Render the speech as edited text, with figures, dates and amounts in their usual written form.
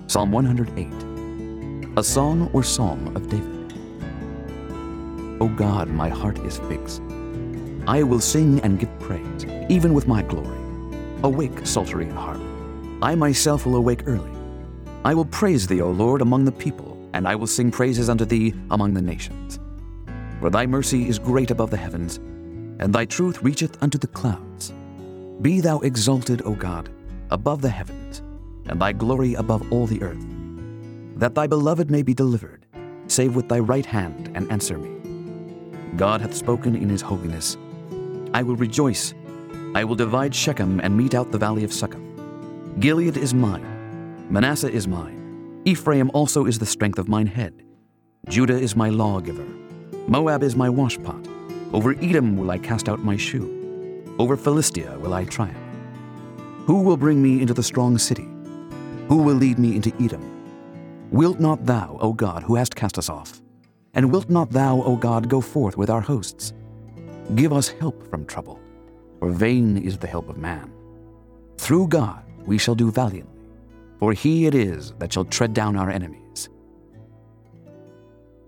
Psalm 108, a song or psalm of David. O God, my heart is fixed. I will sing and give praise, even with my glory. Awake, psaltery and harp. I myself will awake early. I will praise thee, O Lord, among the people, and I will sing praises unto thee among the nations. For thy mercy is great above the heavens, and thy truth reacheth unto the clouds. Be thou exalted, O God, above the heavens, and thy glory above all the earth. That thy beloved may be delivered, save with thy right hand, and answer me. God hath spoken in his holiness. I will rejoice. I will divide Shechem and mete out the valley of Succoth. Gilead is mine. Manasseh is mine. Ephraim also is the strength of mine head. Judah is my lawgiver. Moab is my washpot. Over Edom will I cast out my shoe. Over Philistia will I triumph. Who will bring me into the strong city? Who will lead me into Edom? Wilt not thou, O God, who hast cast us off? And wilt not thou, O God, go forth with our hosts? Give us help from trouble, for vain is the help of man. Through God we shall do valiantly, for he it is that shall tread down our enemies.